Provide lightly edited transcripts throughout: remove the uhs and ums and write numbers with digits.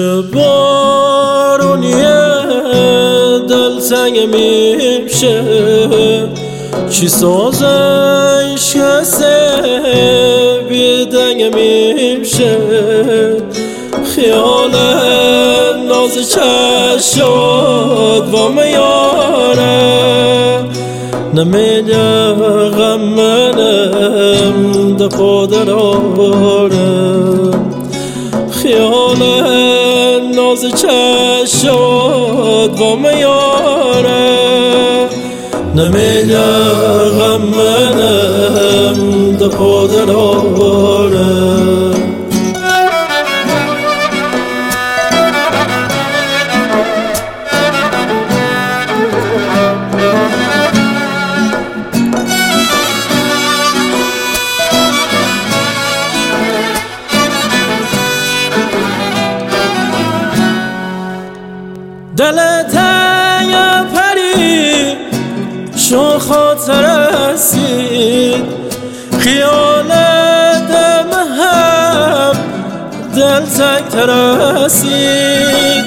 بارونیه دلتنگ میشه چی سازش کسه بیدنگ میشه خیال ناز چشاد و میاره نمیده غم منم ده پادرارم خیال ناز چشاد و میاره نمیده غم منم ده پادرارم دلت یا پری چون خاطر رسید خیال دم هم دل تک ترسید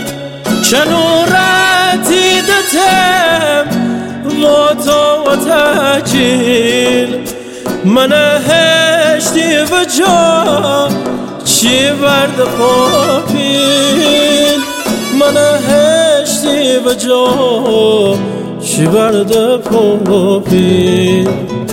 چنورتی دتم و تو و تجیل من هشتی و جا چی برد پاپیل من هشتی و جا چی برد پاپیل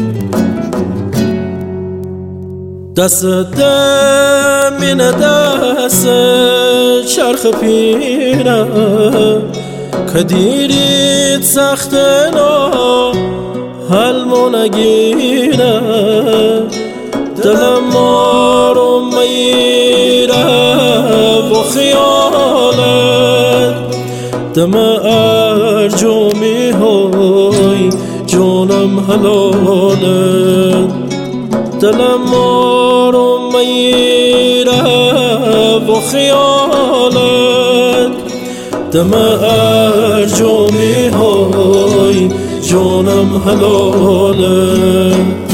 دست دمین دست چرخ پیره که دیرید سخت نا حلمو نگیره دلم مارو میره و خیالت دم ارجومی های جونم حلالت دلم مارو میره و خیالت دم ارجومی های جونم حلاله